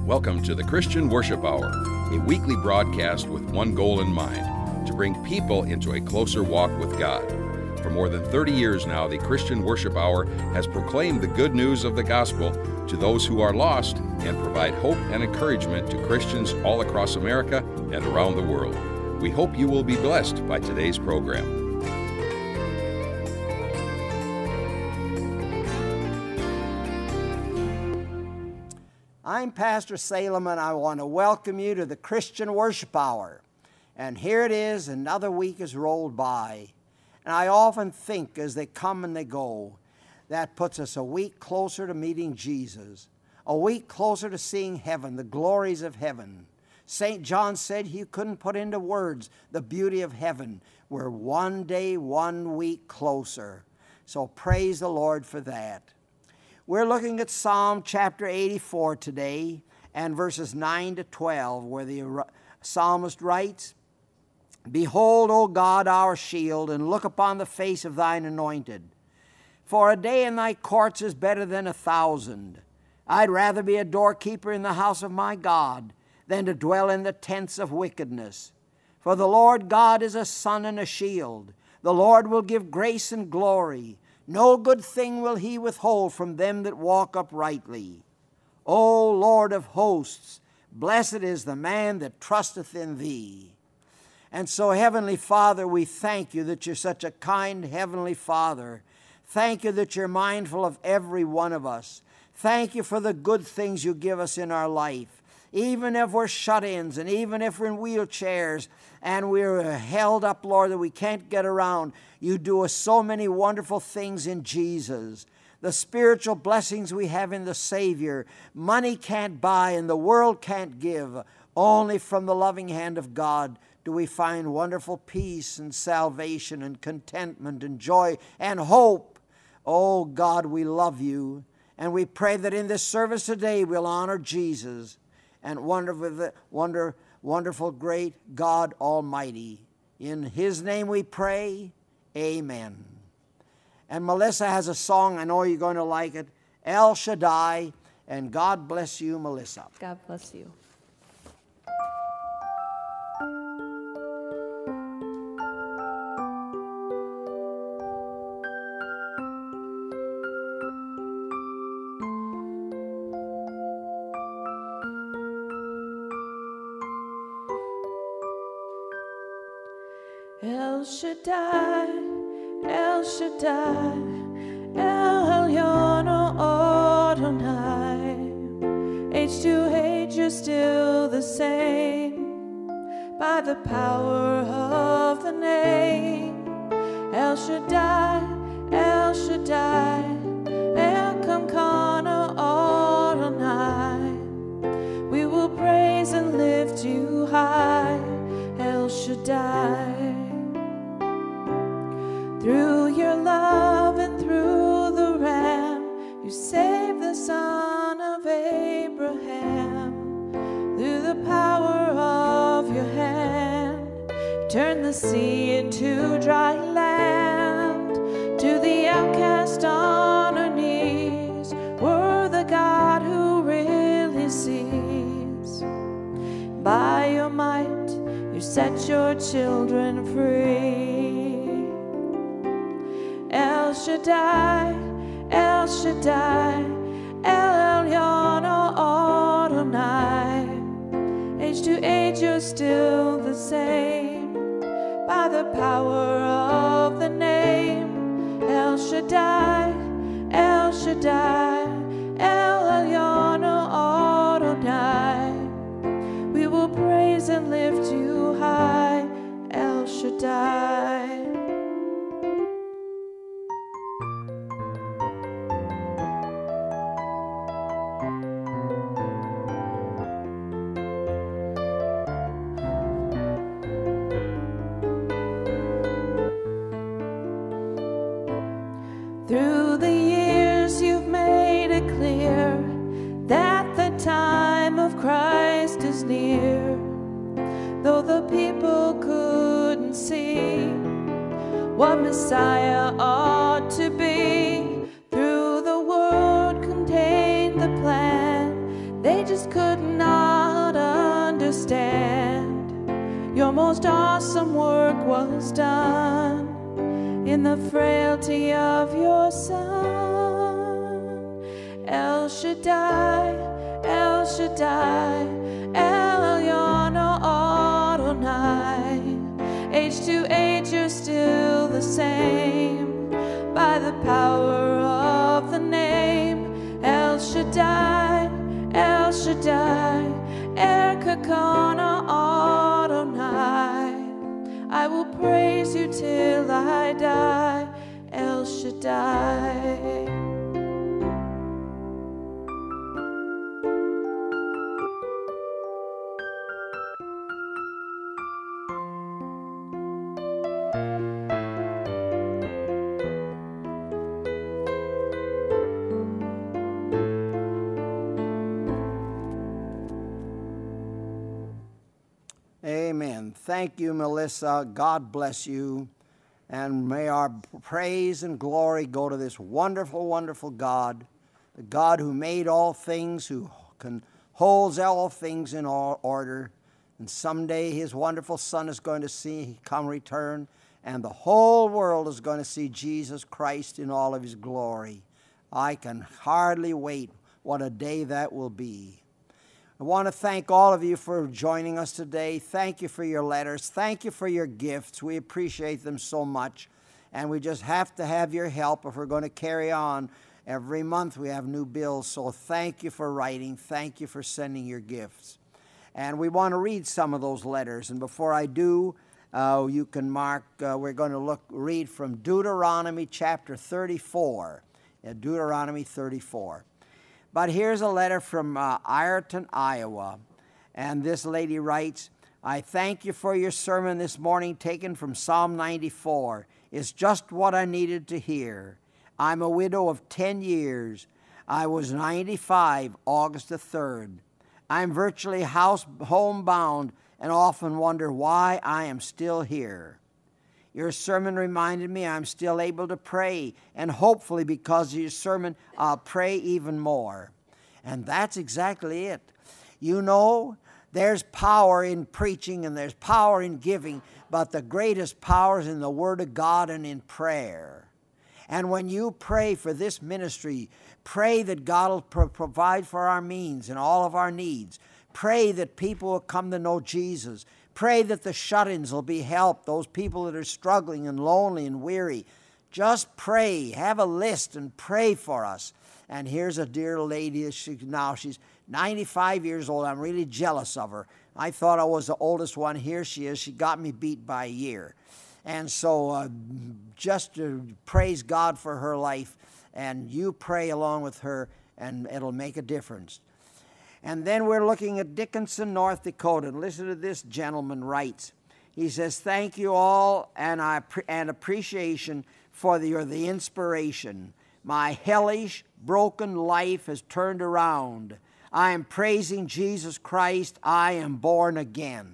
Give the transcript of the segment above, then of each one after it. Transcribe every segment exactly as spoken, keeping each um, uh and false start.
Welcome to the Christian Worship Hour, a weekly broadcast with one goal in mind, to bring people into a closer walk with God. For more than thirty years now, the Christian Worship Hour has proclaimed the good news of the gospel to those who are lost and provide hope and encouragement to Christians all across America and around the world. We hope you will be blessed by today's program. I'm Pastor Salem, and I want to welcome you to the Christian Worship Hour. And here it is, another week has rolled by. And I often think as they come and they go, that puts us a week closer to meeting Jesus, a week closer to seeing heaven, the glories of heaven. Saint John said he couldn't put into words the beauty of heaven. We're one day, one week closer. So praise the Lord for that. We're looking at Psalm chapter eighty-four today and verses nine to twelve, where the psalmist writes, "Behold, O God, our shield, and look upon the face of thine anointed. For a day in thy courts is better than a thousand. I'd rather be a doorkeeper in the house of my God than to dwell in the tents of wickedness. For the Lord God is a sun and a shield. The Lord will give grace and glory. No good thing will he withhold from them that walk uprightly. O Lord of hosts, blessed is the man that trusteth in thee." And so, Heavenly Father, we thank you that you're such a kind Heavenly Father. Thank you that you're mindful of every one of us. Thank you for the good things you give us in our life. Even if we're shut-ins and even if we're in wheelchairs and we're held up, Lord, that we can't get around, you do us so many wonderful things in Jesus. The spiritual blessings we have in the Savior, money can't buy and the world can't give. Only from the loving hand of God do we find wonderful peace and salvation and contentment and joy and hope. Oh God, we love you. And we pray that in this service today we'll honor Jesus and wonderful, wonder, wonderful, great God Almighty. In His name we pray, amen. And Melissa has a song, I know you're going to like it, El Shaddai, and God bless you, Melissa. God bless you. El Shaddai, El Shaddai, El Elyon Adonai. Age to age you're still the same, by the power of the name. El Shaddai, El Shaddai, El Kamkana Adonai. We will praise and lift you high, El Shaddai. Through your love and through the Ram, you saved the son of Abraham. Through the power of your hand, turn the sea into dry land. To the outcast on our knees, we're the God who really sees. By your might, you set your children free. El Shaddai, El Shaddai, El Elyon Adonai. Age to age you're still the same, by the power of the name. El Shaddai, El Shaddai, El Elyon Adonai. We will praise and lift you high, El Shaddai. Through the years you've made it clear that the time of Christ is near. Though the people couldn't see what Messiah ought to be, through the word contained the plan. They ages could not understand. Your most awesome work was done in the frailty of your Son. El Shaddai, El Shaddai, Elyon Adonai. Age to age you're still the same, by the power of the name El Shaddai, El Shaddai, Erkakana Adonai. I will praise you till I die, El Shaddai. Amen. Thank you, Melissa. God bless you. And may our praise and glory go to this wonderful, wonderful God, the God who made all things, who can, holds all things in all order. And someday his wonderful Son is going to see come return, and the whole world is going to see Jesus Christ in all of his glory. I can hardly wait. What a day that will be. I want to thank all of you for joining us today. Thank you for your letters. Thank you for your gifts. We appreciate them so much. And we just have to have your help if we're going to carry on. Every month we have new bills. So thank you for writing. Thank you for sending your gifts. And we want to read some of those letters. And before I do, uh, you can mark, uh, we're going to look read from Deuteronomy chapter thirty-four. Yeah, Deuteronomy thirty-four. But here's a letter from uh, Ireton, Iowa, and this lady writes, I thank you for your sermon this morning taken from Psalm ninety-four. It's just what I needed to hear. I'm a widow of ten years. I was ninety-five August the third. I'm virtually house homebound and often wonder why I am still here. Your sermon reminded me I'm still able to pray, and hopefully because of your sermon, I'll pray even more. And that's exactly it. You know, there's power in preaching and there's power in giving, but the greatest power is in the Word of God and in prayer. And when you pray for this ministry, pray that God will pro- provide for our means and all of our needs. Pray that people will come to know Jesus. Pray that the shut-ins will be helped, those people that are struggling and lonely and weary. Just pray. Have a list and pray for us. And here's a dear lady. She, now she's ninety-five years old. I'm really jealous of her. I thought I was the oldest one. Here she is. She got me beat by a year. And so uh, just to praise God for her life. And you pray along with her, and it'll make a difference. And then we're looking at Dickinson, North Dakota. And listen to this gentleman writes. He says, thank you all and I and appreciation for the, or the inspiration. My hellish, broken life has turned around. I am praising Jesus Christ. I am born again.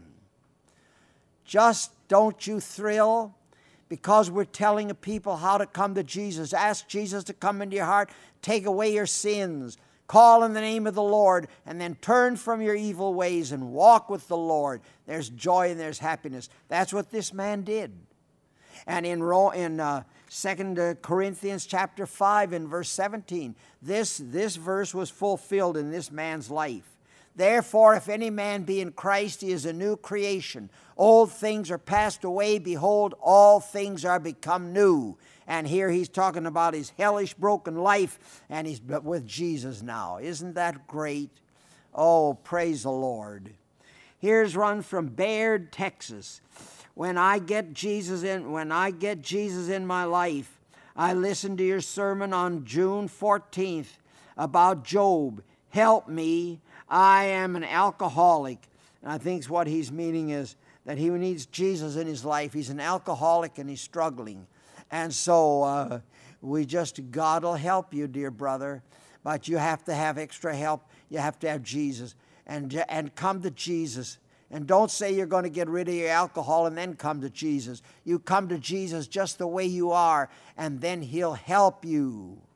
Just don't you thrill because we're telling people how to come to Jesus. Ask Jesus to come into your heart, take away your sins. Call in the name of the Lord, and then turn from your evil ways and walk with the Lord. There's joy and there's happiness. That's what this man did. And in, in uh, Second Corinthians chapter five and verse seventeen, this, this verse was fulfilled in this man's life. Therefore, if any man be in Christ, he is a new creation. Old things are passed away. Behold, all things are become new. And here he's talking about his hellish, broken life, and he's with Jesus now. Isn't that great? Oh, praise the Lord. Here's one from Bayard, Texas. When I get Jesus in, when I get Jesus in my life, I listened to your sermon on June fourteenth about Job. Help me. I am an alcoholic. And I think what he's meaning is that he needs Jesus in his life. He's an alcoholic and he's struggling. And so uh, we just, God will help you, dear brother. But you have to have extra help. You have to have Jesus. And, and come to Jesus. And don't say you're going to get rid of your alcohol and then come to Jesus. You come to Jesus just the way you are, and then he'll help you.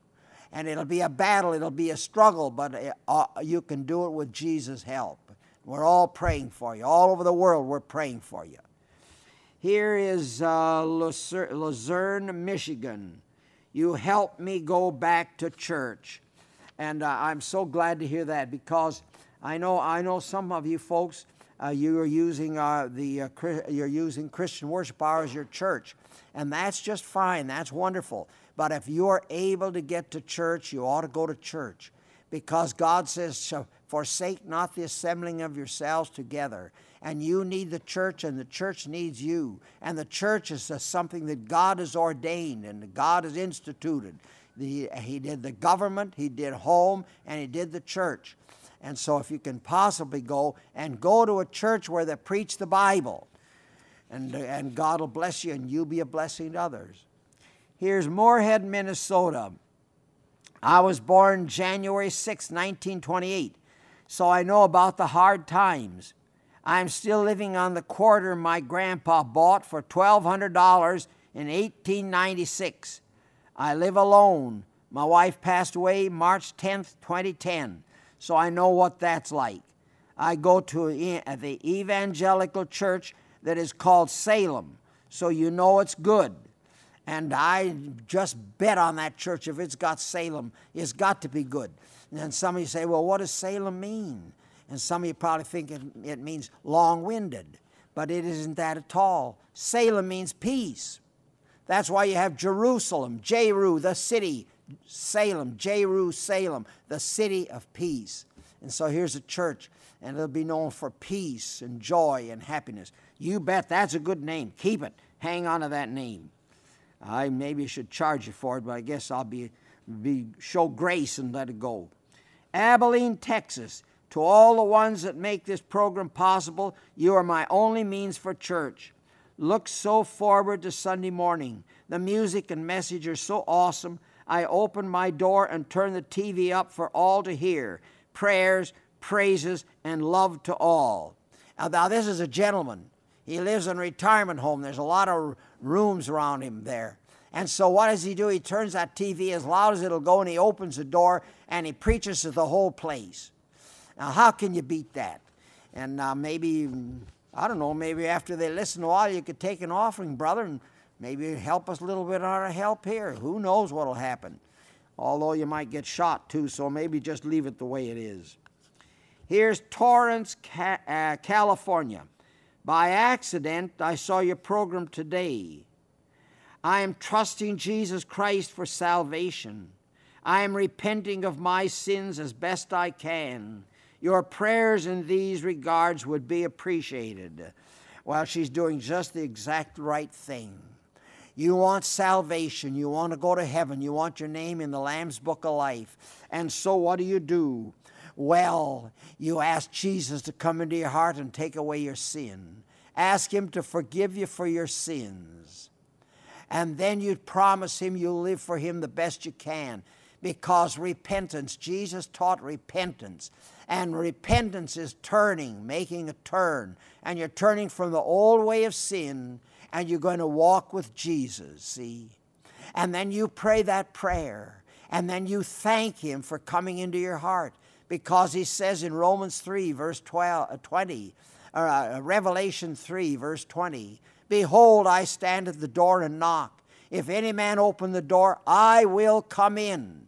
And it'll be a battle, it'll be a struggle, but uh, you can do it with Jesus' help. We're all praying for you. All over the world, we're praying for you. Here is uh, Luzerne, Michigan. You helped me go back to church. And uh, I'm so glad to hear that, because I know I know some of you folks, uh, you are using uh, the uh, you're using Christian Worship Hour as your church, and that's just fine. That's wonderful. But if you're able to get to church, you ought to go to church, because God says, "Forsake not the assembling of yourselves together." And you need the church, and the church needs you. And the church is something that God has ordained and that God has instituted. The, he did the government, he did home, and he did the church. And so if you can possibly go, and go to a church where they preach the Bible, and, and God will bless you, and you'll be a blessing to others. Here's Moorhead, Minnesota. I was born January sixth, nineteen twenty-eight, so I know about the hard times. I'm still living on the quarter my grandpa bought for twelve hundred dollars in eighteen ninety-six. I live alone. My wife passed away March tenth, twenty ten, so I know what that's like. I go to the evangelical church that is called Salem, so you know it's good. And I just bet on that church. If it's got Salem, it's got to be good. And then some of you say, well, what does Salem mean? And some of you probably think it, it means long-winded, but it isn't that at all. Salem means peace. That's why you have Jerusalem, Jeru, the city, Salem, Jeru, Salem, the city of peace. And so here's a church, and it'll be known for peace and joy and happiness. You bet that's a good name. Keep it. Hang on to that name. I maybe should charge you for it, but I guess I'll be, be show grace and let it go. Abilene, Texas. To all the ones that make this program possible, you are my only means for church. Look so forward to Sunday morning. The music and message are so awesome. I open my door and turn the T V up for all to hear. Prayers, praises, and love to all. Now, now this is a gentleman. He lives in a retirement home. There's a lot of rooms around him there. And so what does he do? He turns that T V as loud as it'll go, and he opens the door, and he preaches to the whole place. Now, how can you beat that? And uh, maybe, I don't know, maybe after they listen a while, you could take an offering, brother, and maybe help us a little bit on our help here. Who knows what will happen? Although you might get shot, too, so maybe just leave it the way it is. Here's Torrance, Ca- uh, California. By accident, I saw your program today. I am trusting Jesus Christ for salvation. I am repenting of my sins as best I can. Your prayers in these regards would be appreciated. Well, she's doing just the exact right thing. You want salvation. You want to go to heaven. You want your name in the Lamb's Book of Life. And so what do you do? Well, you ask Jesus to come into your heart and take away your sin. Ask him to forgive you for your sins. And then you promise him you'll live for him the best you can. Because repentance, Jesus taught repentance. And repentance is turning, making a turn. And you're turning from the old way of sin, and you're going to walk with Jesus, see? And then you pray that prayer. And then you thank him for coming into your heart. Because he says in Romans three, verse twelve, twenty, or uh, Revelation three, verse twenty, behold, I stand at the door and knock. If any man open the door, I will come in.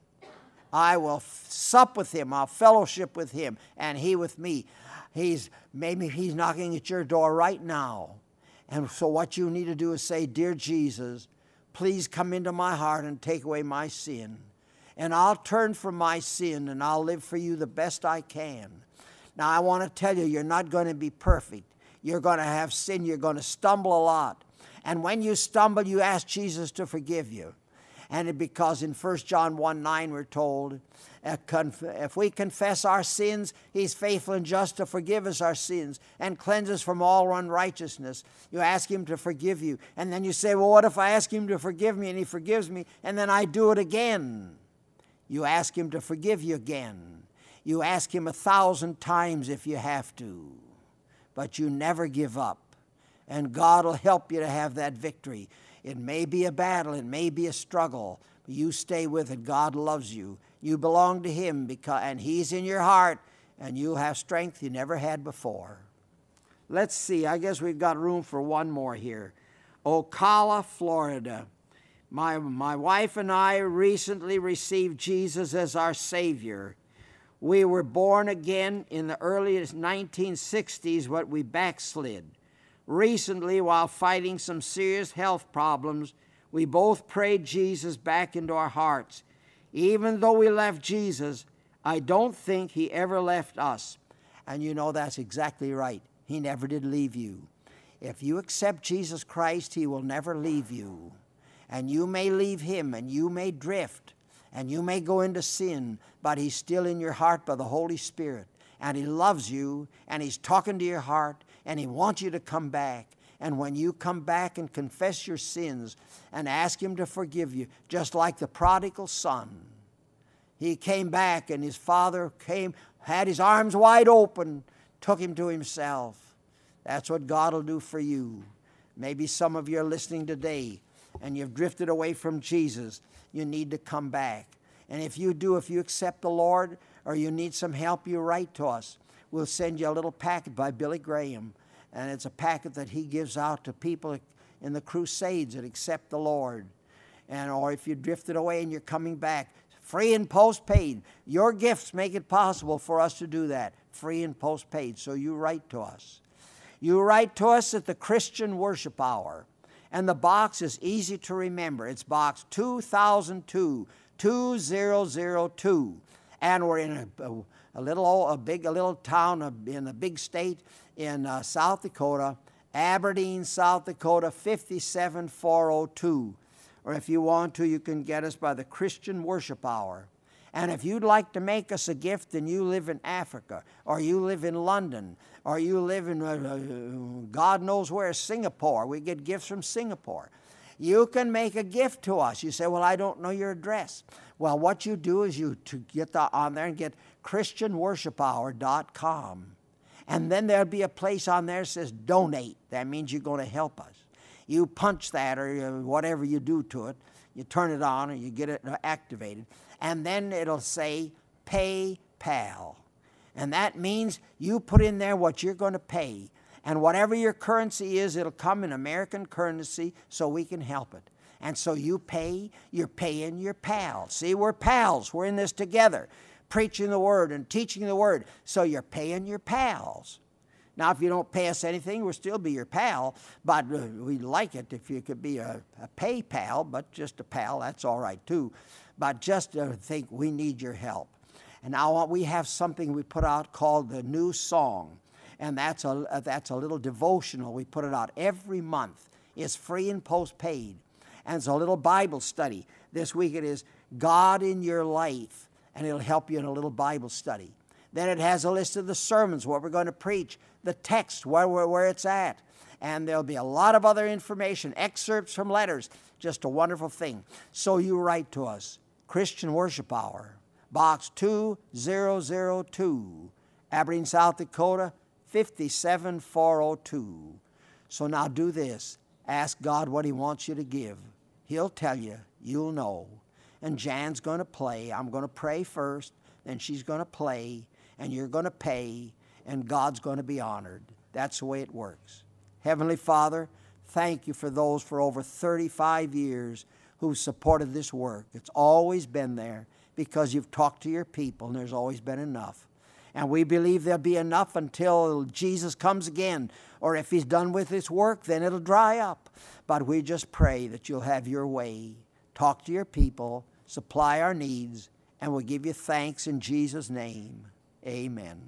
I will f- sup with him. I'll fellowship with him, and he with me. He's maybe he's knocking at your door right now. And so what you need to do is say, dear Jesus, please come into my heart and take away my sin. And I'll turn from my sin, and I'll live for you the best I can. Now, I want to tell you, you're not going to be perfect. You're going to have sin. You're going to stumble a lot. And when you stumble, you ask Jesus to forgive you. And it, because in First John one nine we're told, uh, conf- if we confess our sins, he's faithful and just to forgive us our sins and cleanse us from all unrighteousness. You ask him to forgive you. And then you say, well, what if I ask him to forgive me and he forgives me and then I do it again? You ask him to forgive you again. You ask him a thousand times if you have to. But you never give up. And God will help you to have that victory. It may be a battle, it may be a struggle, You stay with it. God loves you. You belong to Him, because, and He's in your heart, and you'll have strength you never had before. Let's see. I guess we've got room for one more here. Ocala, Florida. My, my wife and I recently received Jesus as our Savior. We were born again in the early nineteen sixties, but we backslid. Recently, while fighting some serious health problems, we both prayed Jesus back into our hearts. Even though we left Jesus, I don't think He ever left us. And you know, that's exactly right. He never did leave you. If you accept Jesus Christ, He will never leave you. And you may leave Him, and you may drift, and you may go into sin, but He's still in your heart by the Holy Spirit. And He loves you, and He's talking to your heart, and He wants you to come back. And when you come back and confess your sins and ask Him to forgive you, just like the prodigal son, he came back and his father came, had his arms wide open, took him to himself. That's what God will do for you. Maybe some of you are listening today and you've drifted away from Jesus. You need to come back. And if you do, if you accept the Lord or you need some help, you write to us. We'll send you a little packet by Billy Graham. And it's a packet that he gives out to people in the crusades that accept the Lord. And or if you drifted away and you're coming back, free and postpaid. Your gifts make it possible for us to do that, free and postpaid. So you write to us. You write to us at the Christian Worship Hour. And the box is easy to remember. It's box two thousand two, two thousand two. And we're in a, a, a little, a big, a little town in a big state in uh, South Dakota, Aberdeen, South Dakota, five seven four oh two. Or if you want to, you can get us by the Christian Worship Hour. And if you'd like to make us a gift and you live in Africa, or you live in London, or you live in uh, God knows where, Singapore. We get gifts from Singapore. You can make a gift to us. You say, well, I don't know your address. Well, what you do is you to get the, on there and get Christian Worship Hour dot com. And then there'll be a place on there that says donate. That means you're going to help us. You punch that or whatever you do to it. You turn it on or you get it activated. And then it'll say PayPal. And that means you put in there what you're going to pay. And whatever your currency is, it'll come in American currency so we can help it. And so you pay, you're paying your pal. See, we're pals. We're in this together, preaching the Word and teaching the Word. So you're paying your pals. Now, if you don't pay us anything, we'll still be your pal, but uh, we'd like it if you could be a, a pay pal, but just a pal, that's all right too. But just uh, think we need your help. And now we have something we put out called the New Song, and that's a, uh, that's a little devotional. We put it out every month. It's free and postpaid, and it's a little Bible study. This week it is God in Your Life, and it'll help you in a little Bible study. Then it has a list of the sermons, what we're going to preach, the text, where, where, where it's at. And there'll be a lot of other information, excerpts from letters, just a wonderful thing. So you write to us, Christian Worship Hour, Box two thousand two, Aberdeen, South Dakota, five seven four oh two. So now do this. Ask God what He wants you to give. He'll tell you. You'll know. And Jan's going to play. I'm going to pray first, then she's going to play, and you're going to pay, and God's going to be honored. That's the way it works. Heavenly Father, thank you for those for over thirty-five years who've supported this work. It's always been there because you've talked to your people, and there's always been enough. And we believe there'll be enough until Jesus comes again, or if He's done with His work, then it'll dry up. But we just pray that you'll have your way. Talk to your people, supply our needs, and we'll give you thanks in Jesus' name. Amen.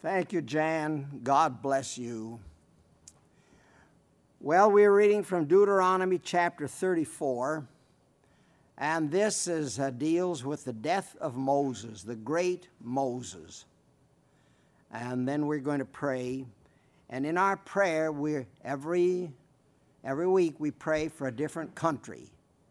Thank you, Jan. God bless you. Well, we're reading from Deuteronomy chapter thirty-four, and this is uh, deals with the death of Moses, the great Moses. And then we're going to pray. And in our prayer, we're every every week we pray for a different country,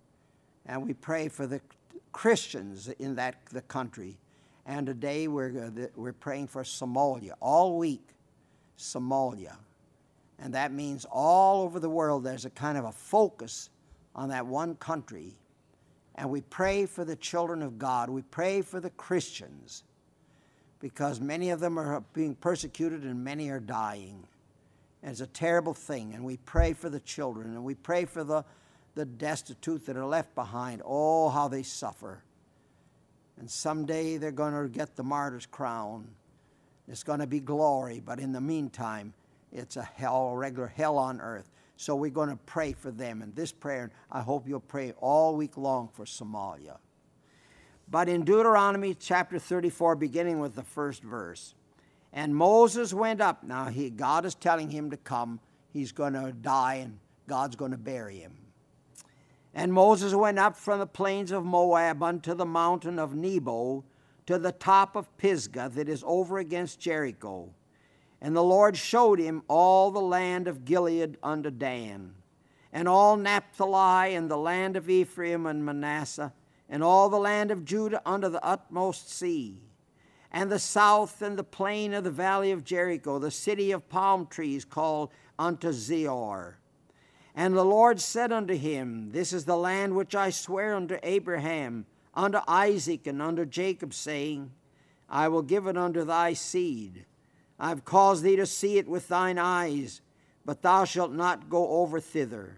and we pray for the Christians in that the country. And today we're we're praying for Somalia all week, Somalia, and that means all over the world there's a kind of a focus on that one country, and we pray for the children of God. We pray for the Christians, because many of them are being persecuted and many are dying. And it's a terrible thing, and we pray for the children, and we pray for the, the destitute that are left behind. Oh, how they suffer. And someday they're going to get the martyr's crown. It's going to be glory, but in the meantime, it's a hell, a regular hell on earth. So we're going to pray for them. And this prayer, I hope you'll pray all week long for Somalia. But in Deuteronomy chapter thirty-four, beginning with the first verse, and Moses went up. Now, he, God is telling him to come. He's going to die, and God's going to bury him. And Moses went up from the plains of Moab unto the mountain of Nebo, to the top of Pisgah that is over against Jericho. And the Lord showed him all the land of Gilead unto Dan, and all Naphtali, and the land of Ephraim and Manasseh, and all the land of Judah unto the utmost sea, and the south and the plain of the valley of Jericho, the city of palm trees called unto Zior. And the Lord said unto him, This is the land which I swear unto Abraham, unto Isaac, and unto Jacob, saying, I will give it unto thy seed. I have caused thee to see it with thine eyes, but thou shalt not go over thither.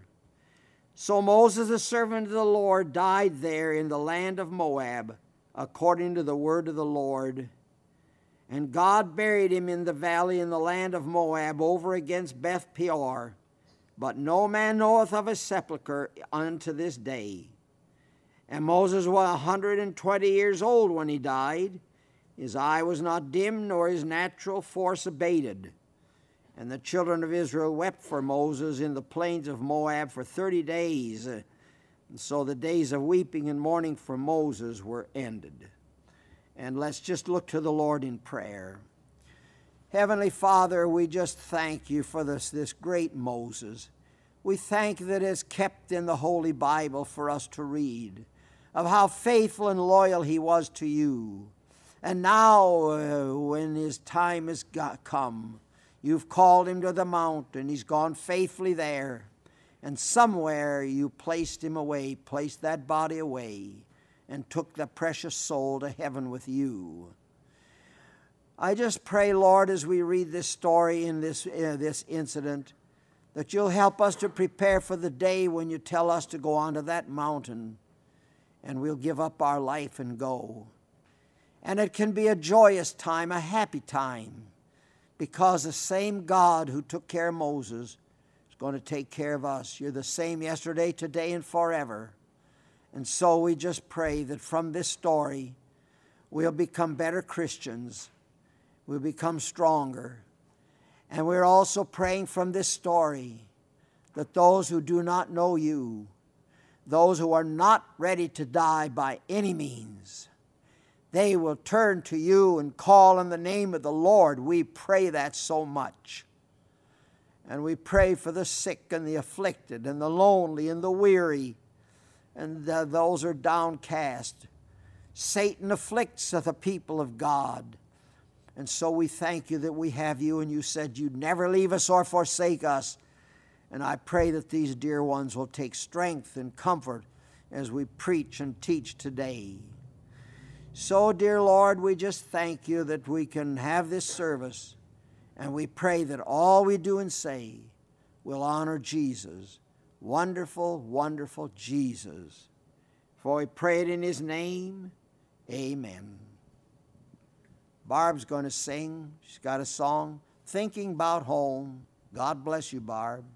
So Moses, the servant of the Lord, died there in the land of Moab, according to the word of the Lord. And God buried him in the valley in the land of Moab, over against Beth Peor. But no man knoweth of his sepulchre unto this day. And Moses was a hundred and twenty years old when he died. His eye was not dim, nor his natural force abated. And the children of Israel wept for Moses in the plains of Moab for thirty days. And so the days of weeping and mourning for Moses were ended. And let's just look to the Lord in prayer. Heavenly Father, we just thank you for this, this great Moses. We thank you that it is kept in the Holy Bible for us to read, of how faithful and loyal he was to you. And now, uh, when his time has got, come, you've called him to the mountain. He's gone faithfully there. And somewhere you placed him away, placed that body away, and took the precious soul to heaven with you. I just pray, Lord, as we read this story in this, uh, this incident, that you'll help us to prepare for the day when you tell us to go onto that mountain, and we'll give up our life and go. And it can be a joyous time, a happy time, because the same God who took care of Moses is going to take care of us. You're the same yesterday, today, and forever. And so we just pray that from this story, we'll become better Christians. We'll become stronger. And we're also praying from this story that those who do not know you, those who are not ready to die by any means, they will turn to you and call on the name of the Lord. We pray that so much. And we pray for the sick and the afflicted and the lonely and the weary, and uh, those who are downcast. Satan afflicts the people of God. And so we thank you that we have you, and you said you'd never leave us or forsake us. And I pray that these dear ones will take strength and comfort as we preach and teach today. So, dear Lord, we just thank you that we can have this service, and we pray that all we do and say will honor Jesus. Wonderful, wonderful Jesus. For we pray it in his name, amen. Barb's going to sing. She's got a song, Thinking About Home. God bless you, Barb.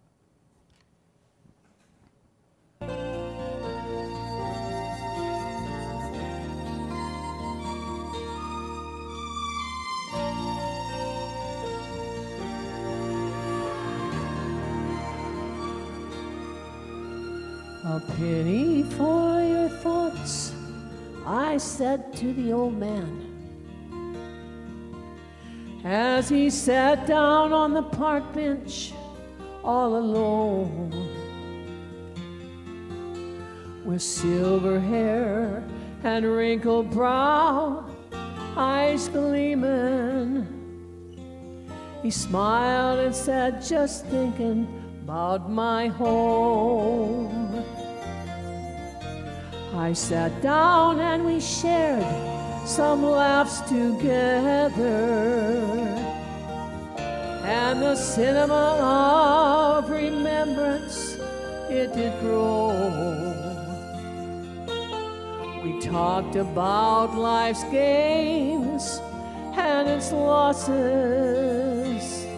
A penny for your thoughts, I said to the old man, as he sat down on the park bench all alone, with silver hair and wrinkled brow, eyes gleaming. He smiled and said, just thinking about my home. I sat down and we shared some laughs together, and the cinema of remembrance, it did grow. We talked about life's gains and its losses.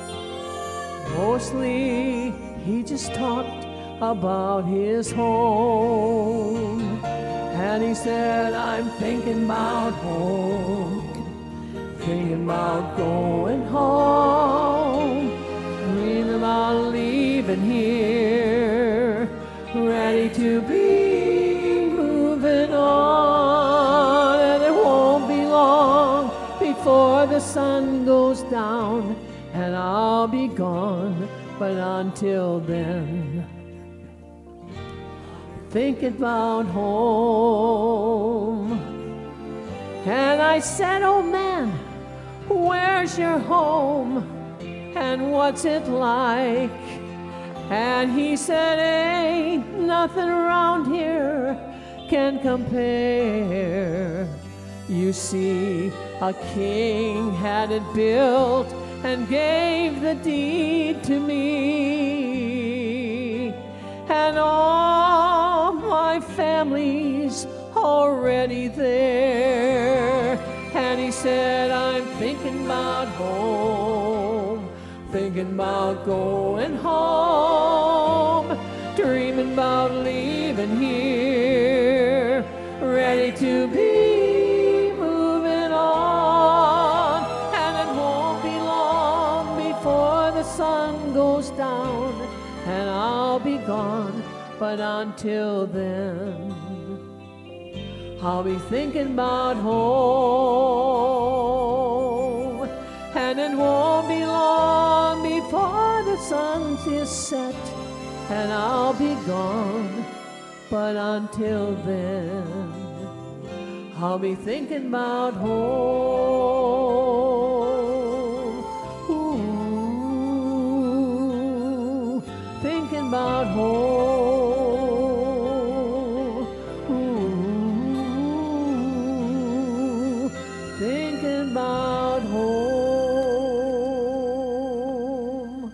Mostly he just talked about his home. And he said, I'm thinking about home, thinking about going home, dreaming about leaving here, ready to be moving on. And it won't be long before the sun goes down and I'll be gone, but until then, thinking about home. And I said, oh man, where's your home and what's it like? And he said, ain't nothing around here can compare. You see, a king had it built and gave the deed to me, and all my family's already there. And he said, I'm thinking about home, thinking about going home, dreaming about leaving here, ready to be moving on. And it won't be long before the sun goes down and I'll be gone, but until then, I'll be thinking about home. And it won't be long before the sun is set and I'll be gone, but until then, I'll be thinking about home. Ooh, thinking about home. Ooh, thinking about home.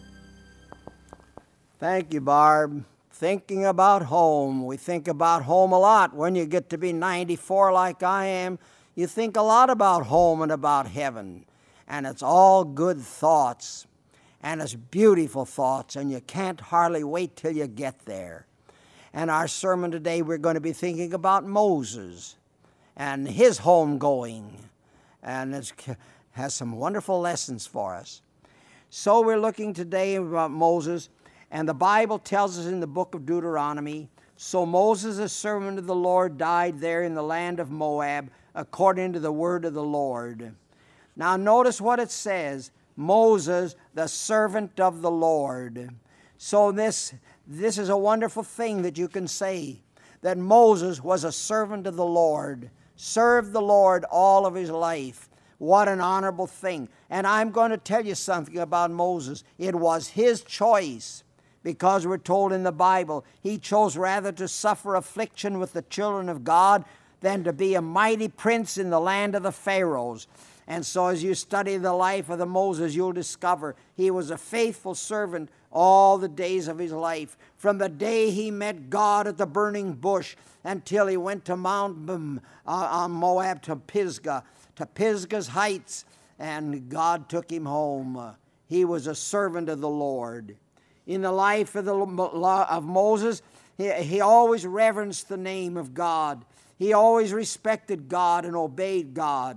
Thank you, Barb. Thinking about home. We think about home a lot. When you get to be ninety-four like I am, you think a lot about home and about heaven. And it's all good thoughts. And it's beautiful thoughts, and you can't hardly wait till you get there. And our sermon today, we're going to be thinking about Moses and his homegoing. And it has some wonderful lessons for us. So we're looking today about Moses. And the Bible tells us in the book of Deuteronomy, so Moses, a servant of the Lord, died there in the land of Moab, according to the word of the Lord. Now notice what it says, Moses, the servant of the Lord. So this, this is a wonderful thing that you can say, that Moses was a servant of the Lord, served the Lord all of his life. What an honorable thing. And I'm going to tell you something about Moses. It was his choice. Because we're told in the Bible, he chose rather to suffer affliction with the children of God than to be a mighty prince in the land of the Pharaohs. And so as you study the life of the Moses, you'll discover he was a faithful servant all the days of his life. From the day he met God at the burning bush until he went to Mount um, uh, on Moab to Pisgah, to Pisgah's heights, and God took him home. Uh, he was a servant of the Lord. In the life of, the, of Moses, he, he always reverenced the name of God. He always respected God and obeyed God.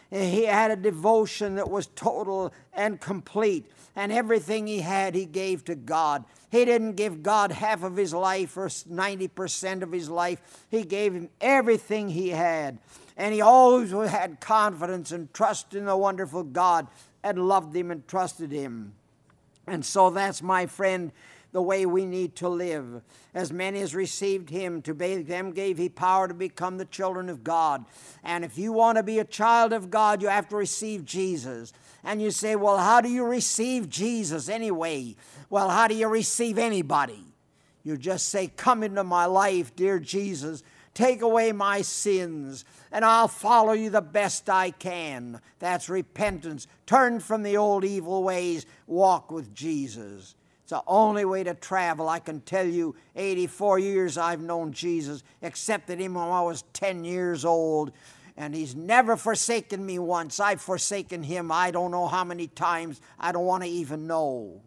He had a devotion that was total and complete. And everything he had, he gave to God. He didn't give God half of his life or ninety percent of his life. He gave him everything he had. And he always had confidence and trust in the wonderful God and loved him and trusted him. And so that's, my friend, the way we need to live. As many as received him, to them gave he power to become the children of God. And if you want to be a child of God, you have to receive Jesus. And you say, well, how do you receive Jesus anyway? Well, how do you receive anybody? You just say, come into my life, dear Jesus. Take away my sins, and I'll follow you the best I can. That's repentance. Turn from the old evil ways. Walk with Jesus. It's the only way to travel. I can tell you, eighty-four years I've known Jesus, accepted him when I was ten years old, and he's never forsaken me once. I've forsaken him I don't know how many times. I don't want to even know.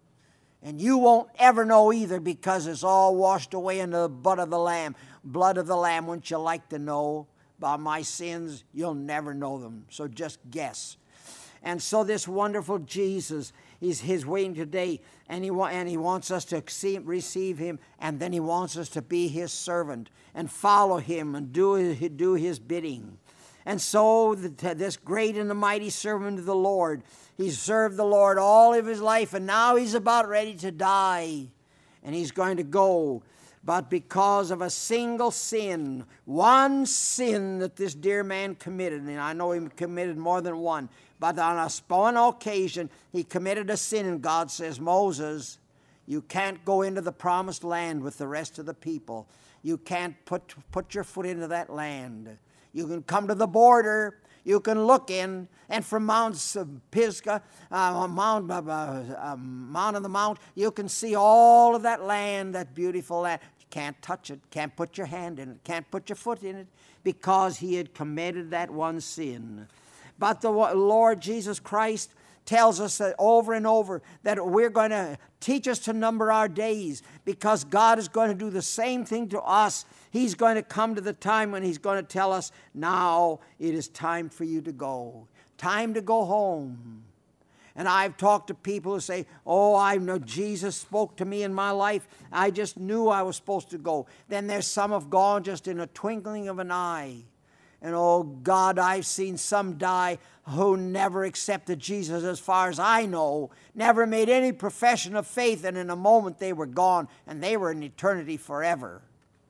And you won't ever know either, because it's all washed away in the blood of the Lamb. Blood of the Lamb. Wouldn't you like to know about my sins? You'll never know them, so just guess. And so this wonderful Jesus is his waiting today, and he, wa- and he wants us to receive, receive him, and then he wants us to be his servant and follow him and do, do his bidding. And so the, this great and the mighty servant of the Lord, he served the Lord all of his life, and now he's about ready to die, and he's going to go. But because of a single sin, one sin that this dear man committed, and I know he committed more than one, but on a one occasion he committed a sin, and God says, Moses, you can't go into the promised land with the rest of the people. You can't put, put your foot into that land. You can come to the border. You can look in, and from Mount Pisgah, uh, Mount, uh, uh, Mount of the Mount, you can see all of that land, that beautiful land. You can't touch it, can't put your hand in it, can't put your foot in it, because he had committed that one sin. But the Lord Jesus Christ tells us that over and over that we're going to teach us to number our days, because God is going to do the same thing to us. He's going to come to the time when he's going to tell us, now it is time for you to go. Time to go home. And I've talked to people who say, oh, I know Jesus spoke to me in my life. I just knew I was supposed to go. Then there's some have gone just in a twinkling of an eye. And oh God, I've seen some die who never accepted Jesus, as far as I know, never made any profession of faith, and in a moment they were gone, and they were in eternity forever.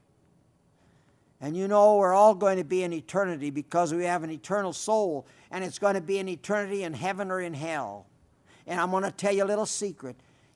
And you know, we're all going to be in eternity because we have an eternal soul, and it's going to be an eternity in heaven or in hell. And I'm going to tell you a little secret.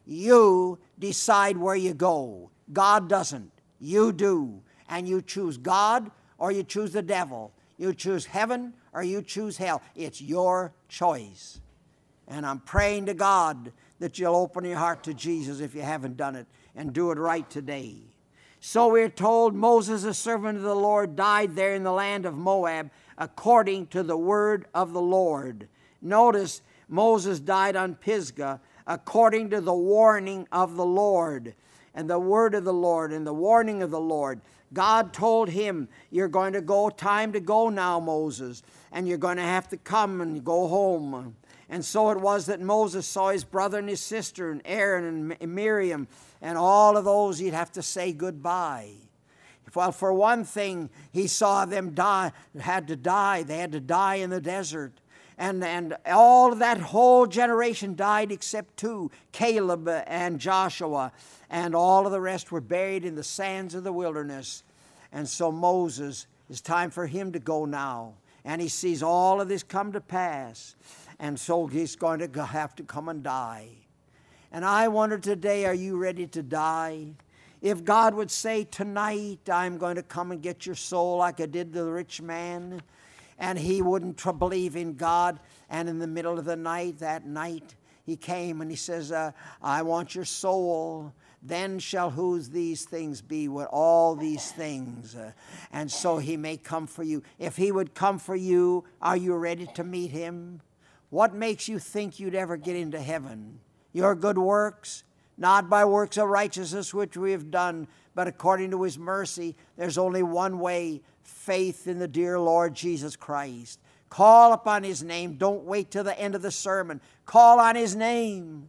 You decide where you go. God doesn't. You do. And you choose God or you choose the devil. You choose heaven or you choose hell. It's your choice. And I'm praying to God that you'll open your heart to Jesus if you haven't done it, and do it right today. So we're told Moses, a servant of the Lord, died there in the land of Moab according to the word of the Lord. Notice Moses died on Pisgah according to the warning of the Lord, and the word of the Lord and the warning of the Lord. God told him, you're going to go, time to go now, Moses, and you're going to have to come and go home. And so it was that Moses saw his brother and his sister and Aaron and Miriam, and all of those he'd have to say goodbye. Well, for one thing, he saw them die, had to die. They had to die in the desert. And, and all of that whole generation died except two, Caleb and Joshua. And all of the rest were buried in the sands of the wilderness. And so Moses, it's time for him to go now. And he sees all of this come to pass. And so he's going to have to come and die. And I wonder today, are you ready to die? If God would say tonight, I'm going to come and get your soul like I did the rich man, and he wouldn't believe in God, and in the middle of the night, that night, he came and he says, uh, I want your soul. Then shall whose these things be, with all these things. Uh, and so he may come for you. If he would come for you, are you ready to meet him? What makes you think you'd ever get into heaven? Your good works? Not by works of righteousness which we have done, but according to his mercy. There's only one way, faith in the dear Lord Jesus Christ. Call upon His name. Don't wait till the end of the sermon. Call on His name.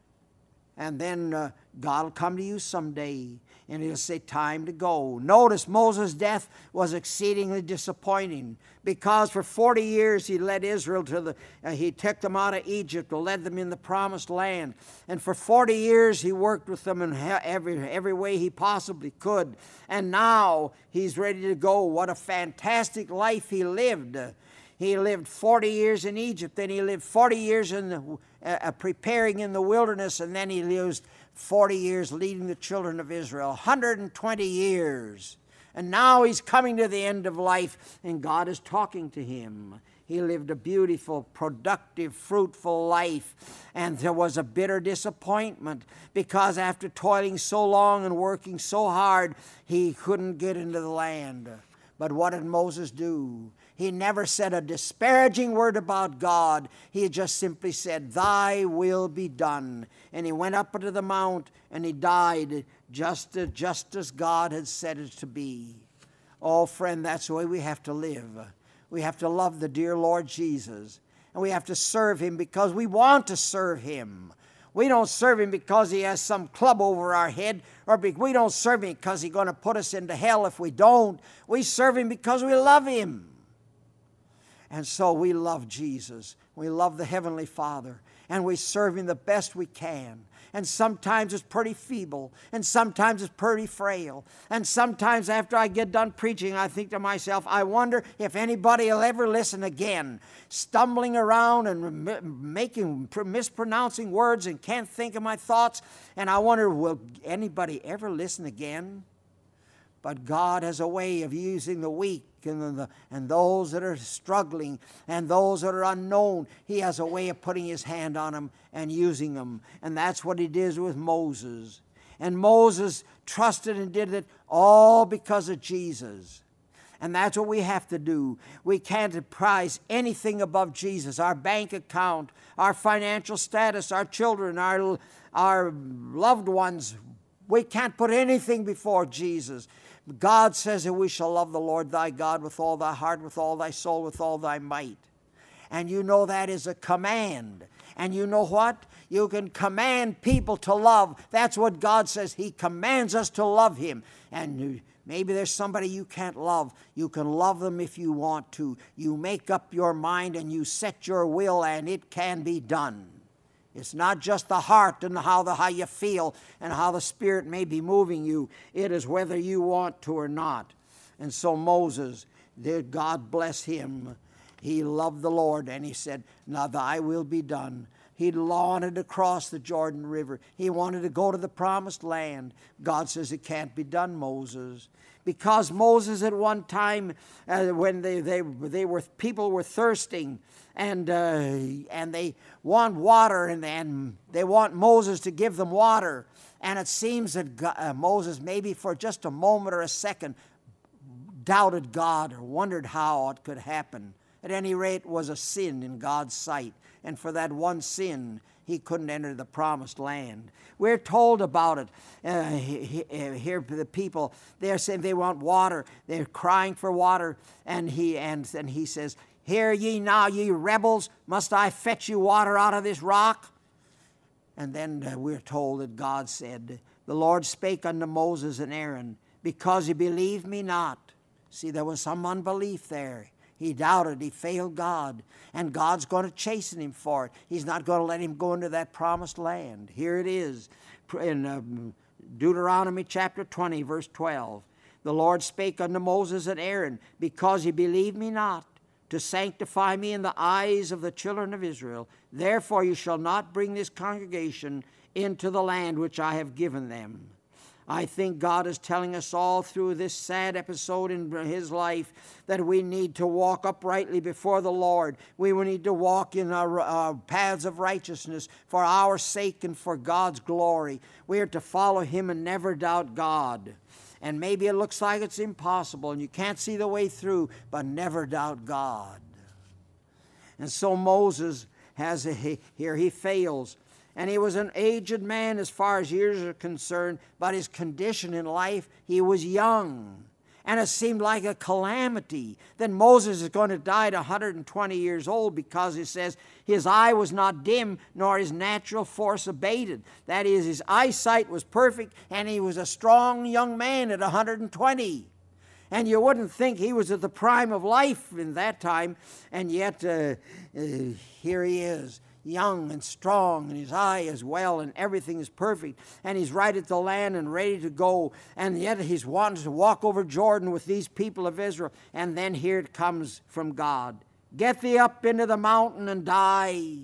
And then uh, God will come to you someday, and He'll say, time to go. Notice Moses' death was exceedingly disappointing, because for forty years he led Israel to the, uh, he took them out of Egypt, led them in the promised land. And for forty years he worked with them in every, every way he possibly could. And now he's ready to go. What a fantastic life he lived. He lived forty years in Egypt, then he lived forty years in the, uh, preparing in the wilderness, and then he lived forty years leading the children of Israel. one hundred twenty years. And now he's coming to the end of life, and God is talking to him. He lived a beautiful, productive, fruitful life. And there was a bitter disappointment, because after toiling so long and working so hard, he couldn't get into the land. But what did Moses do? He never said a disparaging word about God. He just simply said, thy will be done. And he went up into the mount, and he died just, just as God had said it to be. Oh, friend, that's the way we have to live. We have to love the dear Lord Jesus. And we have to serve Him because we want to serve Him. We don't serve Him because He has some club over our head, or we don't serve Him because He's going to put us into hell if we don't. We serve Him because we love Him. And so we love Jesus. We love the Heavenly Father. And we serve Him the best we can. And sometimes it's pretty feeble. And sometimes it's pretty frail. And sometimes after I get done preaching, I think to myself, I wonder if anybody will ever listen again. Stumbling around and making, mispronouncing words and can't think of my thoughts. And I wonder, will anybody ever listen again? But God has a way of using the weak and, the, and those that are struggling and those that are unknown. He has a way of putting His hand on them and using them. And that's what He did with Moses. And Moses trusted and did it all because of Jesus. And that's what we have to do. We can't prize anything above Jesus. Our bank account, our financial status, our children, our, our loved ones. We can't put anything before Jesus. God says that we shall love the Lord thy God with all thy heart, with all thy soul, with all thy might. And you know that is a command. And you know what? You can command people to love. That's what God says. He commands us to love Him. And maybe there's somebody you can't love. You can love them if you want to. You make up your mind and you set your will, and it can be done. It's not just the heart and how, the, how you feel and how the Spirit may be moving you. It is whether you want to or not. And so Moses, did God bless him. He loved the Lord, and he said, now thy will be done. He wanted to cross the Jordan River. He wanted to go to the promised land. God says it can't be done, Moses. Because Moses at one time, uh, when they, they, they were, people were thirsting, and uh, and they want water, and, and they want Moses to give them water. And it seems that God, uh, Moses, maybe for just a moment or a second, doubted God or wondered how it could happen. At any rate, it was a sin in God's sight. And for that one sin, he couldn't enter the promised land. We're told about it. Uh, here, the people, they're saying they want water. They're crying for water. And he, and, and he says, hear ye now, ye rebels, must I fetch you water out of this rock? And then uh, we're told that God said, the Lord spake unto Moses and Aaron, because ye believed me not. See, there was some unbelief there. He doubted. He failed God. And God's going to chasten him for it. He's not going to let him go into that promised land. Here it is in um, Deuteronomy chapter twenty, verse twelve. The Lord spake unto Moses and Aaron, because ye believed me not, to sanctify me in the eyes of the children of Israel. Therefore you shall not bring this congregation into the land which I have given them. I think God is telling us all through this sad episode in his life that we need to walk uprightly before the Lord. We need to walk in our uh, paths of righteousness for our sake and for God's glory. We are to follow him and never doubt God. And maybe it looks like it's impossible and you can't see the way through, but never doubt God. And so Moses has a, here he fails. And he was an aged man as far as years are concerned, but his condition in life, he was young. And it seemed like a calamity. Then Moses is going to die at one hundred twenty years old because it says his eye was not dim nor his natural force abated. That is, his eyesight was perfect and he was a strong young man at one hundred twenty. And you wouldn't think he was at the prime of life in that time, and yet uh, uh, here he is, young and strong, and his eye is well, and everything is perfect, and he's right at the land and ready to go, and yet he's wanting to walk over Jordan with these people of Israel, and then here it comes from God. Get thee up into the mountain and die.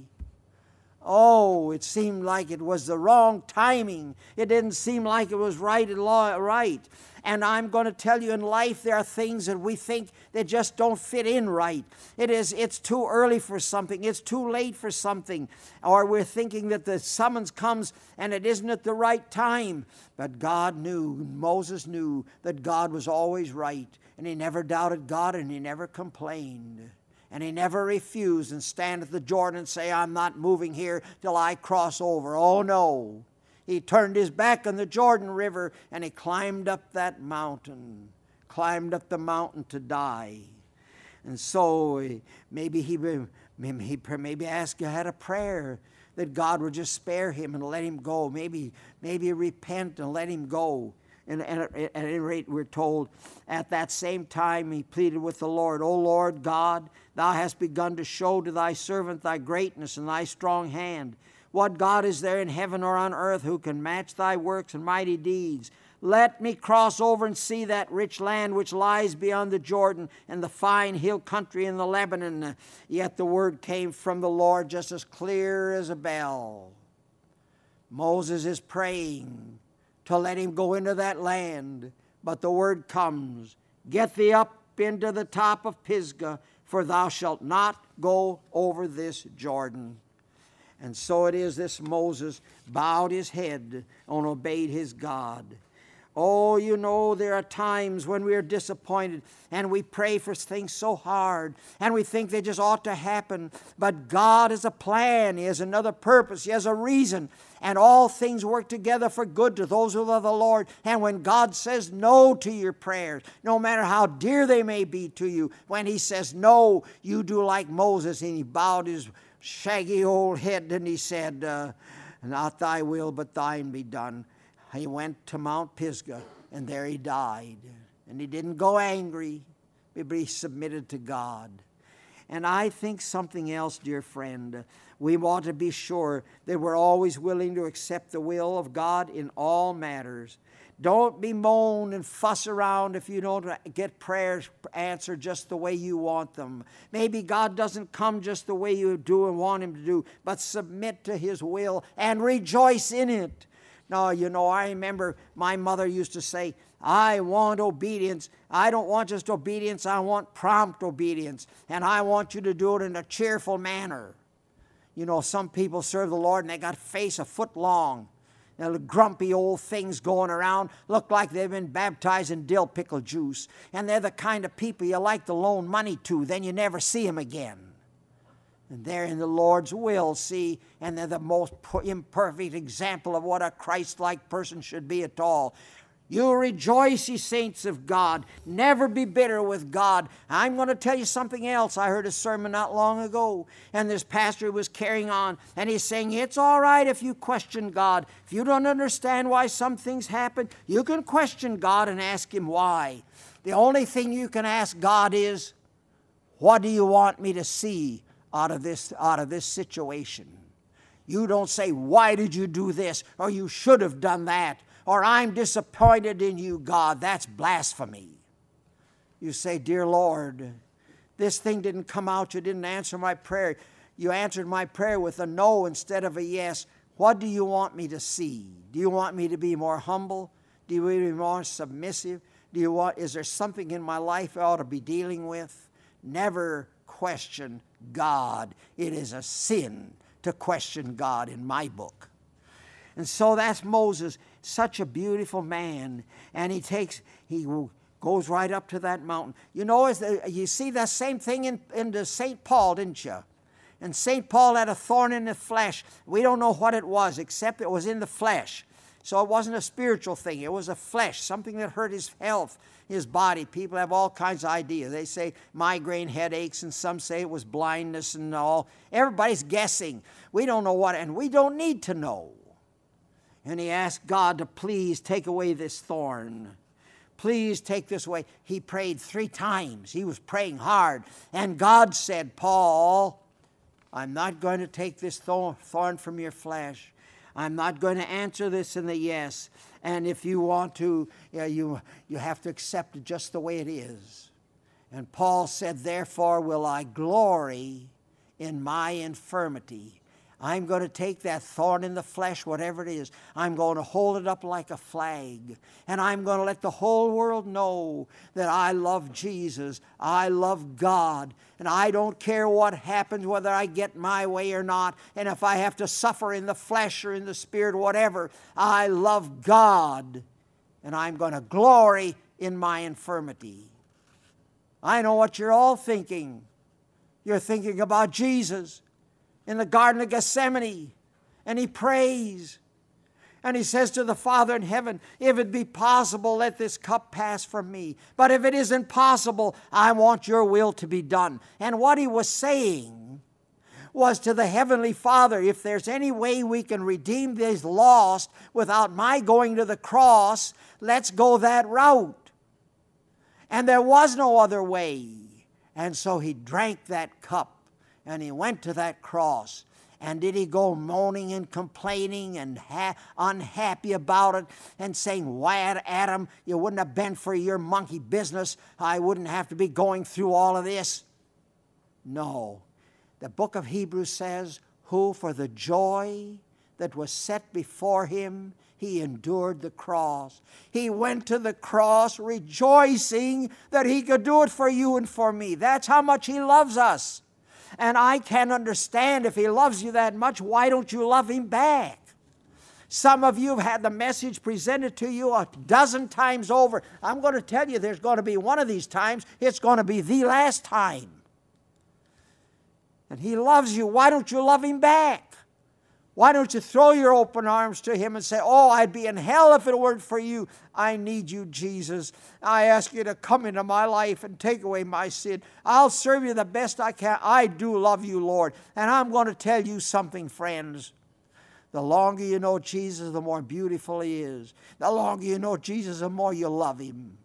Oh, it seemed like it was the wrong timing. It didn't seem like it was right and right. And I'm going to tell you, in life there are things that we think that just don't fit in right. It is, it's too early for something. It's too late for something. Or we're thinking that the summons comes and it isn't at the right time. But God knew, Moses knew that God was always right. And he never doubted God and he never complained. And he never refused and stand at the Jordan and say, I'm not moving here till I cross over. Oh, no. He turned his back on the Jordan River and he climbed up that mountain, climbed up the mountain to die. And so maybe he maybe, he maybe asked, had a prayer that God would just spare him and let him go. Maybe, maybe repent and let him go. And, and at, at any rate, we're told at that same time he pleaded with the Lord, O Lord God, thou hast begun to show to thy servant thy greatness and thy strong hand. What God is there in heaven or on earth who can match thy works and mighty deeds? Let me cross over and see that rich land which lies beyond the Jordan and the fine hill country in the Lebanon. Yet the word came from the Lord just as clear as a bell. Moses is praying to let him go into that land. But the word comes, get thee up into the top of Pisgah, for thou shalt not go over this Jordan. And so it is this Moses bowed his head and obeyed his God. Oh, you know, there are times when we are disappointed and we pray for things so hard and we think they just ought to happen. But God has a plan. He has another purpose. He has a reason. And all things work together for good to those who love the Lord. And when God says no to your prayers, no matter how dear they may be to you, when he says no, you do like Moses, and he bowed his shaggy old head and he said, uh, not thy will but thine be done. He went to Mount Pisgah, and there he died. And he didn't go angry, but he submitted to God. And I think something else, dear friend, we ought to be sure that we're always willing to accept the will of God in all matters. Don't bemoan and fuss around if you don't get prayers answered just the way you want them. Maybe God doesn't come just the way you do and want him to do, but submit to his will and rejoice in it. Now, you know, I remember my mother used to say, I want obedience. I don't want just obedience. I want prompt obedience. And I want you to do it in a cheerful manner. You know, some people serve the Lord and they got face a foot long. They're grumpy old things going around, look like they've been baptized in dill pickle juice. And they're the kind of people you like to loan money to, then you never see them again. And they're in the Lord's will, see, and they're the most imperfect example of what a Christ-like person should be at all. You rejoice, ye saints of God. Never be bitter with God. I'm going to tell you something else. I heard a sermon not long ago, and this pastor was carrying on, and he's saying, it's all right if you question God. If you don't understand why some things happen, you can question God and ask him why. The only thing you can ask God is, what do you want me to see out of this, out of this situation? You don't say, why did you do this? Or you should have done that. Or I'm disappointed in you, God. That's blasphemy. You say, dear Lord, this thing didn't come out. You didn't answer my prayer. You answered my prayer with a no instead of a yes. What do you want me to see? Do you want me to be more humble? Do you want me to be more submissive? Do you want, is there something in my life I ought to be dealing with? Never question God. It is a sin to question God in my book. And so that's Moses, such a beautiful man. And he takes, he goes right up to that mountain. You know, you see that same thing in, in Saint Paul, didn't you? And Saint Paul had a thorn in the flesh. We don't know what it was, except it was in the flesh. So it wasn't a spiritual thing. It was a flesh, something that hurt his health, his body. People have all kinds of ideas. They say migraine headaches, and some say it was blindness and all. Everybody's guessing. We don't know what, and we don't need to know. And he asked God to please take away this thorn. Please take this away. He prayed three times. He was praying hard. And God said, Paul, I'm not going to take this thorn from your flesh. I'm not going to answer this in the yes. And if you want to, you know, you, you have to accept it just the way it is. And Paul said, therefore will I glory in my infirmity. I'm going to take that thorn in the flesh, whatever it is. I'm going to hold it up like a flag. And I'm going to let the whole world know that I love Jesus. I love God. And I don't care what happens, whether I get my way or not. And if I have to suffer in the flesh or in the spirit, whatever, I love God. And I'm going to glory in my infirmity. I know what you're all thinking. You're thinking about Jesus in the Garden of Gethsemane, and he prays. And he says to the Father in heaven, if it be possible, let this cup pass from me. But if it isn't possible, I want your will to be done. And what he was saying was to the Heavenly Father, if there's any way we can redeem these lost without my going to the cross, let's go that route. And there was no other way. And so he drank that cup. And he went to that cross. And did he go moaning and complaining and ha- unhappy about it and saying, why, Adam, you wouldn't have been for your monkey business. I wouldn't have to be going through all of this. No. The book of Hebrews says, who for the joy that was set before him, he endured the cross. He went to the cross rejoicing that he could do it for you and for me. That's how much he loves us. And I can't understand, if he loves you that much, why don't you love him back? Some of you have had the message presented to you a dozen times over. I'm going to tell you there's going to be one of these times, it's going to be the last time. And he loves you. Why don't you love him back? Why don't you throw your open arms to him and say, oh, I'd be in hell if it weren't for you. I need you, Jesus. I ask you to come into my life and take away my sin. I'll serve you the best I can. I do love you, Lord. And I'm going to tell you something, friends. The longer you know Jesus, the more beautiful he is. The longer you know Jesus, the more you love him.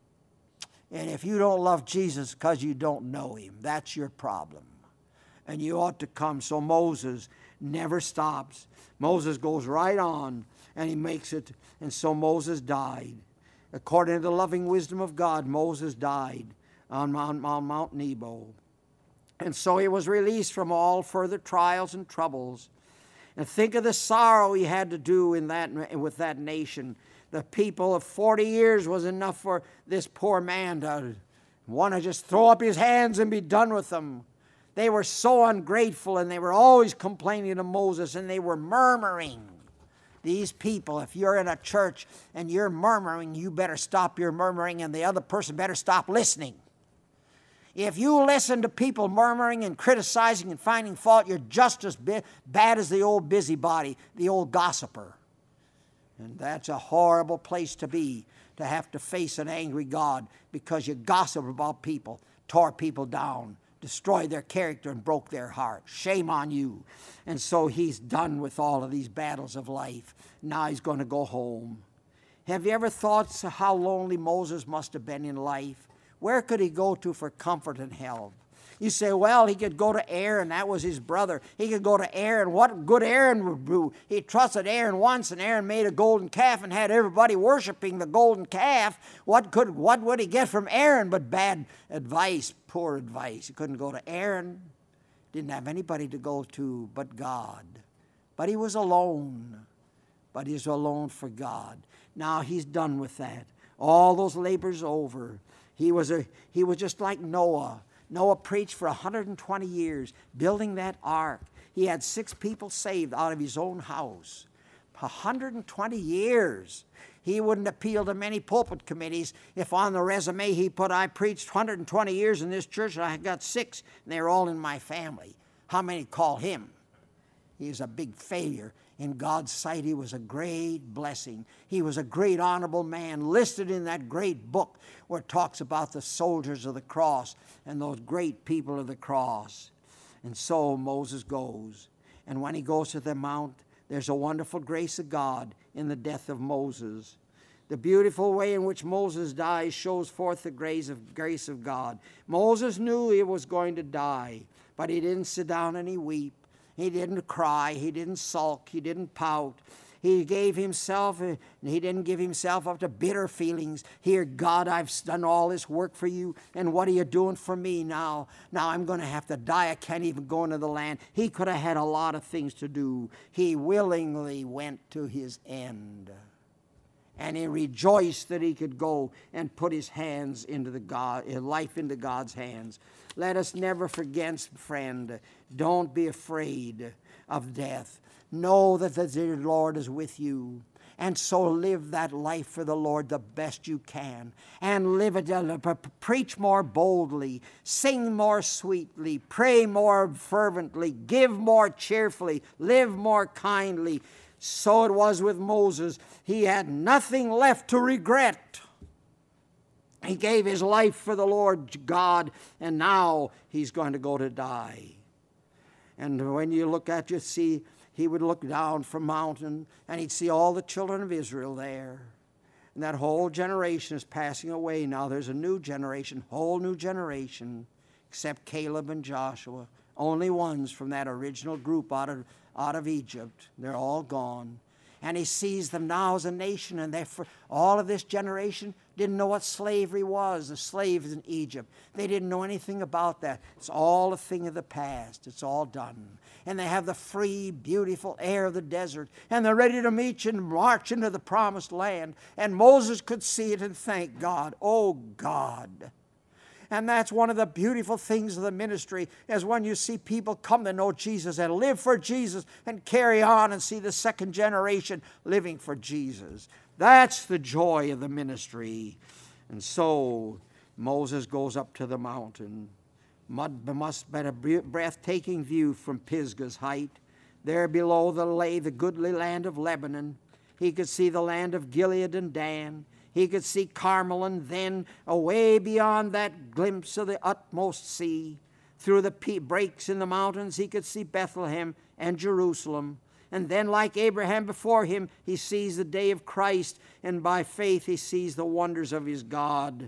And if you don't love Jesus because you don't know him, that's your problem. And you ought to come. So Moses never stops. Moses goes right on, and he makes it. And so Moses died. According to the loving wisdom of God, Moses died on Mount, on Mount Nebo. And so he was released from all further trials and troubles. And think of the sorrow he had to do in that, with that nation. The people of forty years was enough for this poor man to want to just throw up his hands and be done with them. They were so ungrateful, and they were always complaining to Moses, and they were murmuring. These people, if you're in a church and you're murmuring, you better stop your murmuring, and the other person better stop listening. If you listen to people murmuring and criticizing and finding fault, you're just as bad as the old busybody, the old gossiper. And that's a horrible place to be, to have to face an angry God because you gossip about people, tore people down, destroyed their character and broke their heart. Shame on you. And so he's done with all of these battles of life. Now he's going to go home. Have you ever thought how lonely Moses must have been in life? Where could he go to for comfort and help? You say, well, he could go to Aaron. That was his brother. He could go to Aaron. What good Aaron would do? He trusted Aaron once, and Aaron made a golden calf and had everybody worshiping the golden calf. What could, what would he get from Aaron but bad advice, poor advice? He couldn't go to Aaron. Didn't have anybody to go to but God. But he was alone. But he was alone for God. Now he's done with that. All those labors over. He was, a, he was just like Noah. Noah preached for one hundred twenty years, building that ark. He had six people saved out of his own house. one hundred twenty years. He wouldn't appeal to many pulpit committees if on the resume he put, I preached one hundred twenty years in this church and I got six, and they're all in my family. How many call him? He's a big failure. In God's sight, he was a great blessing. He was a great honorable man, listed in that great book where it talks about the soldiers of the cross and those great people of the cross. And so Moses goes. And when he goes to the mount, there's a wonderful grace of God in the death of Moses. The beautiful way in which Moses dies shows forth the grace of, grace of God. Moses knew he was going to die, but he didn't sit down and he weep. He didn't cry. He didn't sulk. He didn't pout. He gave himself, he didn't give himself up to bitter feelings. Here, God, I've done all this work for you, and what are you doing for me now? Now I'm going to have to die. I can't even go into the land. He could have had a lot of things to do. He willingly went to his end. And he rejoiced that he could go and put his hands into the God, his life into God's hands. Let us never forget, friend, don't be afraid of death. Know that the dear Lord is with you. And so live that life for the Lord the best you can. And live it, uh, preach more boldly, sing more sweetly, pray more fervently, give more cheerfully, live more kindly. So it was with Moses. He had nothing left to regret. He gave his life for the Lord God, and now he's going to go to die. And when you look at, you see, he would look down from mountain, and he'd see all the children of Israel there. And that whole generation is passing away. Now there's a new generation, whole new generation, except Caleb and Joshua. Only ones from that original group out of, out of Egypt. They're all gone. And he sees them now as a nation, and they, for all of this generation didn't know what slavery was, the slaves in Egypt. They didn't know anything about that. It's all a thing of the past. It's all done. And they have the free, beautiful air of the desert, and they're ready to meet and march into the promised land. And Moses could see it and thank God. Oh, God. And that's one of the beautiful things of the ministry, is when you see people come to know Jesus and live for Jesus and carry on and see the second generation living for Jesus. That's the joy of the ministry. And so Moses goes up to the mountain. Must be a breathtaking view from Pisgah's height. There below the lay the goodly land of Lebanon. He could see the land of Gilead and Dan. He could see Carmel, and then away beyond that glimpse of the utmost sea, through the breaks in the mountains, he could see Bethlehem and Jerusalem. And then, like Abraham before him, he sees the day of Christ, and by faith he sees the wonders of his God.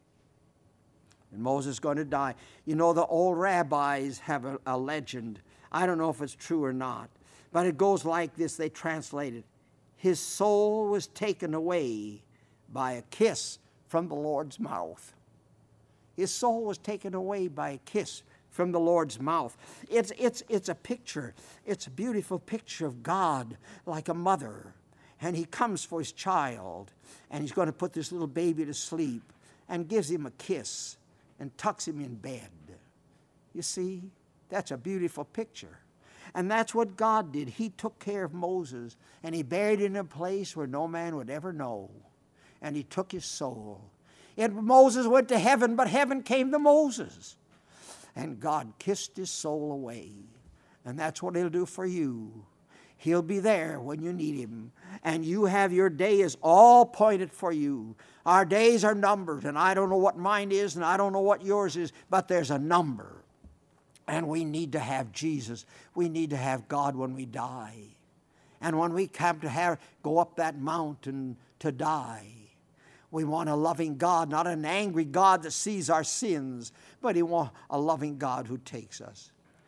And Moses is going to die. You know, the old rabbis have a, a legend. I don't know if it's true or not, but it goes like this. They translate it. His soul was taken away by a kiss from the Lord's mouth. His soul was taken away by a kiss from the Lord's mouth. It's, it's, it's a picture. It's a beautiful picture of God like a mother. And he comes for his child, and he's going to put this little baby to sleep and gives him a kiss and tucks him in bed. You see, that's a beautiful picture. And that's what God did. He took care of Moses, and he buried him in a place where no man would ever know. And he took his soul. And Moses went to heaven, but heaven came to Moses. And God kissed his soul away. And that's what he'll do for you. He'll be there when you need him. And you have your day is all pointed for you. Our days are numbered, and I don't know what mine is, and I don't know what yours is, but there's a number. And we need to have Jesus. We need to have God when we die. And when we come to have, go up that mountain to die, we want a loving God, not an angry God that sees our sins, but he wants a loving God who takes us.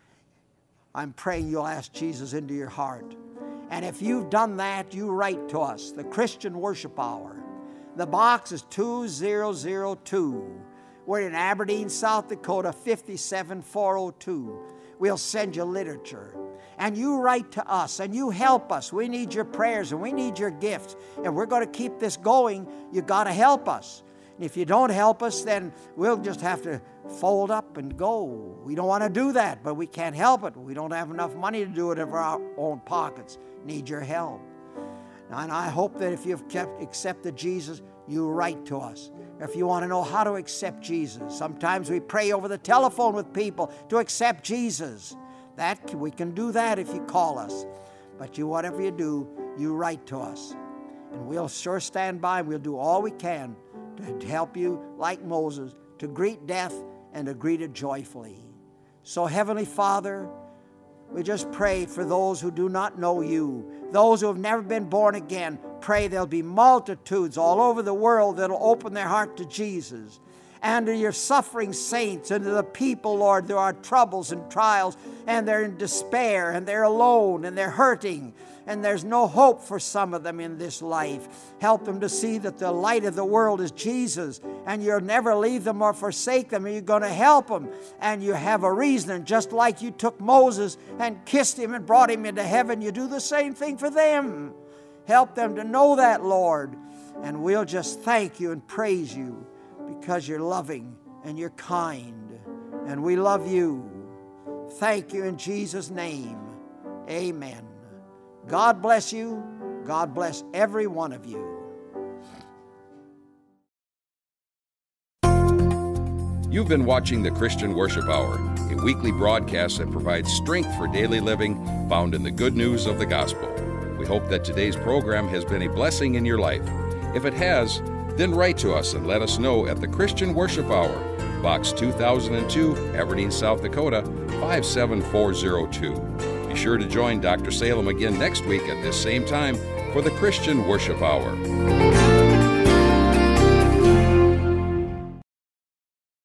I'm praying you'll ask Jesus into your heart. And if you've done that, you write to us, the Christian Worship Hour. The box is two thousand two. We're in Aberdeen, South Dakota, five seven four oh two. We'll send you literature. And you write to us, and you help us. We need your prayers, and we need your gifts. And we're going to keep this going. You've got to help us. And if you don't help us, then we'll just have to fold up and go. We don't want to do that, but we can't help it. We don't have enough money to do it out of our own pockets. Need your help. And I hope that if you've kept, accepted Jesus, you write to us. If you want to know how to accept Jesus. Sometimes we pray over the telephone with people to accept Jesus. That we can do that if you call us. But you, whatever you do, you write to us. And we'll sure stand by and we'll do all we can to help you, like Moses, to greet death and to greet it joyfully. So, Heavenly Father, we just pray for those who do not know you, those who have never been born again. Pray there'll be multitudes all over the world that'll open their heart to Jesus. And to your suffering saints and to the people, Lord, there are troubles and trials, and they're in despair, and they're alone, and they're hurting, and there's no hope for some of them in this life. Help them to see that the light of the world is Jesus, and you'll never leave them or forsake them, and you're going to help them, and you have a reason. And just like you took Moses and kissed him and brought him into heaven, you do the same thing for them. Help them to know that, Lord, and we'll just thank you and praise you, because you're loving and you're kind, and we love you. Thank you in Jesus' name. Amen. God bless you. God bless every one of you. You've been watching the Christian Worship Hour, a weekly broadcast that provides strength for daily living found in the good news of the gospel. We hope that today's program has been a blessing in your life. If it has, then write to us and let us know at the Christian Worship Hour, Box two thousand two, Aberdeen, South Dakota, five seven four zero two. Be sure to join Doctor Salem again next week at this same time for the Christian Worship Hour.